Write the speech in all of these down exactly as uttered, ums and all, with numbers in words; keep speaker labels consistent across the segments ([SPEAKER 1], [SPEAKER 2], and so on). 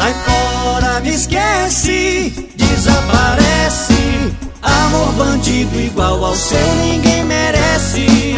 [SPEAKER 1] Sai fora, me esquece, desaparece. Amor bandido igual ao seu ninguém merece.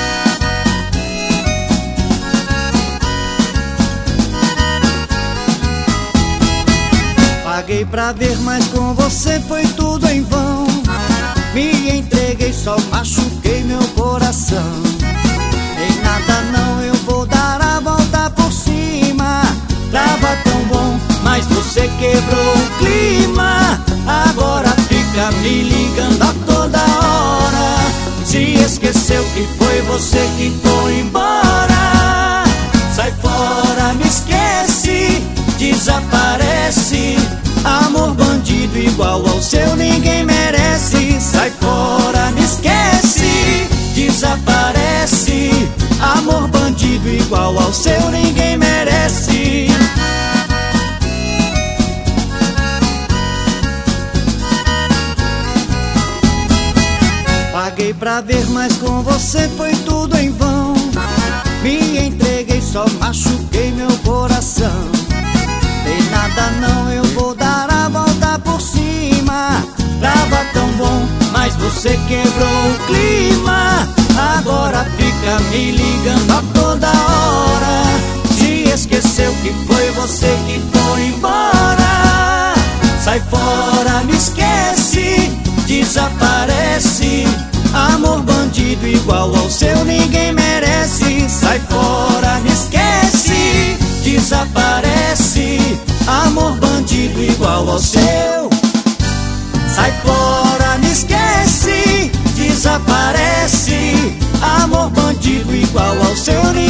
[SPEAKER 1] Paguei pra ver, mas com você foi tudo em vão. Me entreguei, só machuquei meu coração. Em nada não, eu vou dar a volta por cima. Tava tão bom, mas você quebrou o clima. Agora fica me ligando a toda hora. Se esqueceu que foi você que foi embora. Sai fora, me esquece, desaparece. Amor bandido igual ao seu ninguém merece. Sai fora, me esquece, desaparece. Amor bandido igual ao seu ninguém merece. Paguei pra ver, mas com você foi tudo em vão. Me entreguei, só machuquei meu coração. Tem nada não, eu vou dar a volta por cima. Tava tão bom, mas você quebrou o clima. Agora fica me ligando a toda hora. Se esqueceu que foi você que foi embora. Sai fora, me esquece, desaparece. Amor bandido igual ao seu ninguém merece. Sai fora, me esquece, desaparece. Amor bandido igual ao seu. Sai fora, me esquece, desaparece. Amor bandido igual ao seu.